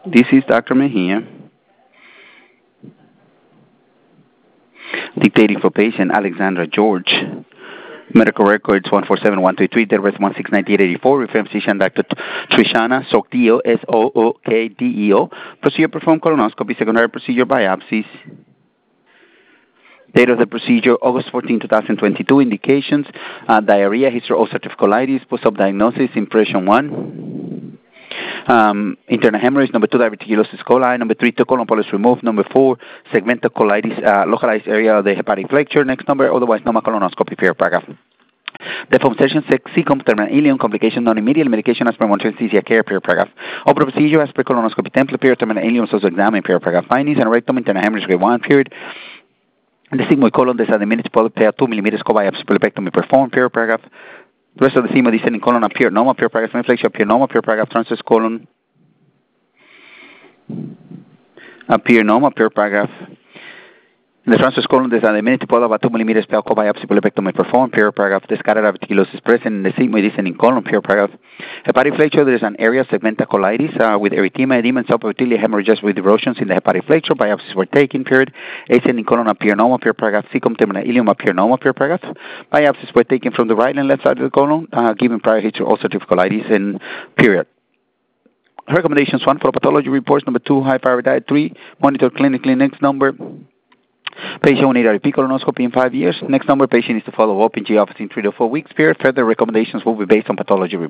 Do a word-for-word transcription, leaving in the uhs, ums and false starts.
This is Doctor Mejia. Dictating for patient Alexandra George. Medical records one four seven one three three, date of birth one six nineteen eighty-four. Referring physician Doctor Trishana Sokdeo, S O O K D E O. Procedure performed colonoscopy, secondary procedure biopsies. Date of the procedure, August fourteenth, twenty twenty-two. Indications, uh, diarrhea, history of ulcerative colitis, post-op diagnosis, impression one. Um, internal hemorrhage. Number two, diverticulosis coli. Number three, two colon polyps removed. Number four, segmental colitis, uh, localized area of the hepatic flexure. Next number, otherwise normal colonoscopy, period, paragraph. Deformation, cecum, terminal ileum, complication, non-immediate medication as per monitoring anesthesia care, period, paragraph. Open procedure as per colonoscopy template, period, terminal ileum, so examine, period, paragraph. Findings and rectum, internal hemorrhage, grade one, period. The sigmoid colon, there's a diminished polyp, two millimeters, co-biopsy, polypectomy performed, period, paragraph. The rest of the sigmoid descending colon appear normal, period, paragraph. Inflection appear normal, period, paragraph. Transverse colon appear normal, period, paragraph. In the transverse colon, there's a diminished polyp about two millimeters, co-biopsy, polypectomy performed, period, paragraph. The scattered diverticulosis present in the sigmoid descending colon, period, paragraph. Hepatic flexure, there's an area of segmental colitis uh, with erythema, edema, and subepithelial hemorrhages with erosions in the hepatic flexure. Biopsies were taken, period. Ascending colon appear normal, period, paragraph. Cecum, terminal ileum appear normal, period, paragraph. Biopsies were taken from the right and left side of the colon, uh, given prior history of ulcerative colitis, and period. Recommendations: one, for pathology reports. Number two, high fiber diet. Three, monitor clinically. Next number, patient will need a repeat colonoscopy in five years. Next number, patient needs to follow up in G office in three to four weeks. Period. Further recommendations will be based on pathology reports.